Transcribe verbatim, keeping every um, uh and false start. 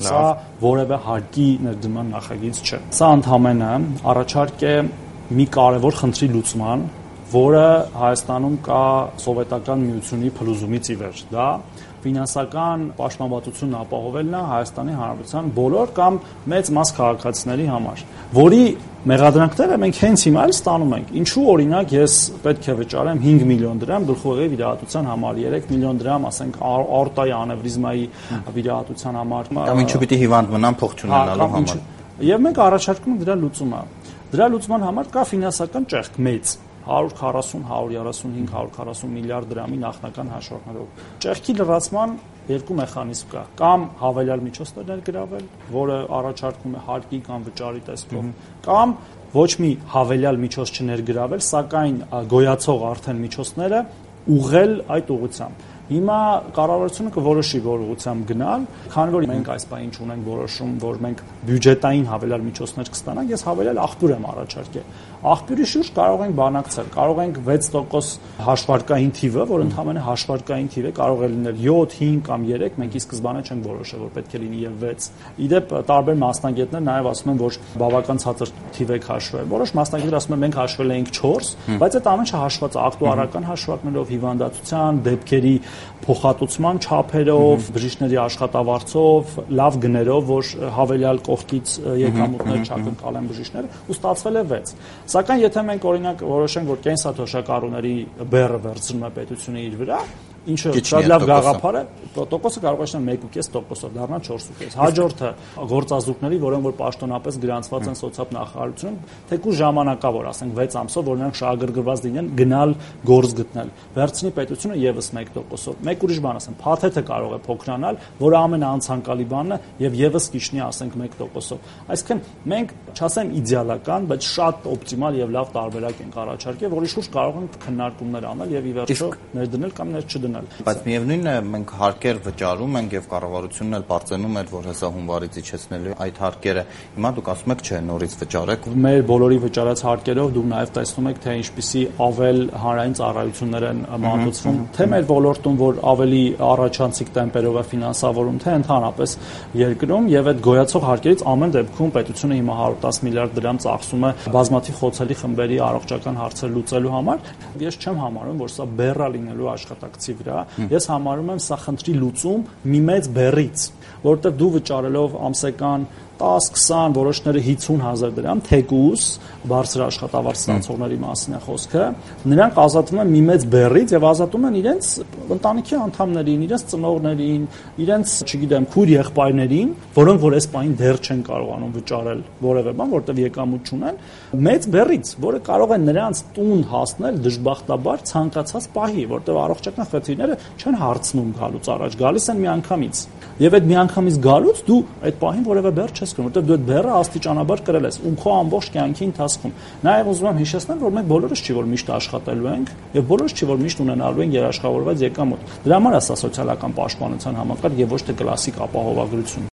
Սա որևէ հարկի ներդրման նախագիծ չէ։ Սա ընդհանրապես առաջարկ է մի կարևոր խնդրի լուծման, որը Հայաստանում կա սովետական միությունի փլուզումից ի վեր։ Դա ֆինանսական պաշտպանվածությունն ապահովելն է Հայաստանի Հանրապետության բոլոր կամ մեծ մաս քաղաքացիների համար, որի մեղադրանքները մենք հենց հիմա էլ ստանում ենք։ Ինչու օրինակ ես պետք է վճարեմ հինգ միլիոն դրամ գլխուղեղի վիրահատության համար, երեք միլիոն դրամ, ասենք, աորտայի անևրիզմայի վիրահատության համար։ Կամ ինչու պիտի հիվանդ մնամ փող չունենալու համար։ Եվ մենք առաջարկում ենք դրա լուծումը։ Դրա լուծման համար կա ֆինանսական ճեղք մեծ հարյուր քառասուն, հարյուր երեսունհինգ, հարյուր քառասուն միլիարդ դրամի նախնական հաշվարկներով։ Ճեղքի լրացման երկու մեխանիզմ կա։ Կամ հավելյալ միջոցներ ներգրավել, որը առաջարկում է հարկի կամ վճարի տեսքով, կամ ոչ մի հավելյալ միջոց չներգրավել, սակայն գոյացող արդեն միջոցները ուղղել այդ ուղղությամբ։ Հիմա կառավարությունը կորոշի որ ուղղությամբ գնալ, քանի որ մենք այս պահին չունենք որոշում, որ մենք բյուջետային հավելյալ միջոցներ կստանանք, ես հավելյալ աղբյուր եմ առաջարկել։ Աղբյուրի շուրջ կարող ենք բանակցել, կարող ենք վեց տոկոս հաշվարկային թիվը, որ ընդհանրապես հաշվարկային թիվ է, կարող է լինել յոթ, հինգ կամ երեք, մենք ի սկզբանե չենք որոշել, որ պետք է լինի եւ վեց։ Իդեպ տարբեր մասնագետներ նաեւ ասում են, որ բավական ցածր թիվ է հաշվել։ Որոշ մասնագետներ ասում են մենք հաշվել ենք չորս, բայց այդ ամենը հաշված է ակտուարական հաշվարկներով, հիվանդացության, դեպքերի փոխհատուցման չափերով, բժիշկների աշխատավարձով, լավ գներով, որ հավելյալ կողքից եկամուտներ չակնկալեն բժիշկները, ու ստացվել է վեց։ Սակայն եթե մենք օրինակ որոշենք, որ կենսաթոշակառուների բեռը վերցնում է պետությունը իր վրա, ինչը շատ լավ գաղափար է, տոկոսը կարող է շնորհել մեկ ու կես տոկոսով դառնալ չորս ու կես։ Հաջորդը գործազուրկների, որոնք որ պաշտոնապես գրանցված են սոցիալ նախարարությունում, թեկուզ ժամանակավոր, ասենք վեց ամսով, որ նրանք շահագրգռված լինեն գնալ գործ գտնել։ Վերցնի պետությունը եւս մեկ տոկոսով։ Մեկ ուրիշ բան ասեմ, փաթեթը կարող է փոքրանալ, որը ամենաանցանկալի բանն է, եւ եւս կիջնի, ասենք, մեկ տոկոսով։ Այսինքն մենք չասեմ իդեալական, բայց շատ օպտիմալ եւ լավ տարբերակ ենք առաջարկել, որի շուրջ կարող ենք քննարկումներ անել եւ ի վերջո ներդնել կամ ներ չդնել։ Բայց միևնույնն է, մենք հարկեր վճարում ենք եւ կառավարությունն էլ բարձրանում էր, որ հեսա հունվարից իջեցնելու այդ հարկերը։ Հիմա դուք ասում եք, չէ, նորից վճարեք։ Մեր բոլորի վճարած հարկերով դուք նաեւ տեսնում եք, թե ինչպիսի ավել հանրային ծառայություններ են մատուցվում, թե մեր ոլորտում, որ ավելի առաջանցիկ տեմպերով է ֆինանսավորում, թե ընդհանրապես երկրում, եւ այդ գոյացող հարկերից ամեն դեպքում պետությունը հիմա հարյուր տասը միլիարդ դրամ ծախսում է բազմաթիվ խոցելի խմբերի առողջական հարցեր լուծելու համար։ Ես չեմ համարում, որ սա բեռա լինելու աշխատակցի վրա, ես համարում եմ սա խնդրի լուծում մի մեծ բեռից, որովհետեւ դու վճարելով ամսական տասը քսան, որոշները հինգ հազար դրամ թեկուզ բարձր աշխատավարձ ստացողների մասին է խոսքը, նրանք ազատվում են մի մեծ բեռից եւ ազատում են իրենց ընտանիքի անդամներին, իրենց ծնողներին, իրենց, չգիտեմ, քույր եղբայրներին, որոնք որ այս պահին դեռ չեն կարողանում վճարել որևէ բան, որտեղ եկամուտ չունեն, մեծ բեռից, որը կարող է նրանց տուն հասնել դժբախտաբար ցանկացած պահի, որտեղ առողջական խնդիրները չեն հարցնում գալուց առաջ, գալիս են միանգամից։ Եվ այդ միանգամից գալուց դու այդ պահին որևէ բեռ չես կրում, որտեղ դու այդ բեռը աստիճանաբար կրել ես ու քո ամբողջ կյանքի ընթացքում։ Նաև ուզում եմ հիշեցնել, որ մենք բոլորս չի որ միշտ աշխատելու ենք եւ բոլորս չի որ միշտ ունենալու ենք երաշխավորված եկամուտ։ Դրա համար է սա սոցիալական պաշտպանության համակարգ եւ ոչ թե կլասիկ ապահովագրություն։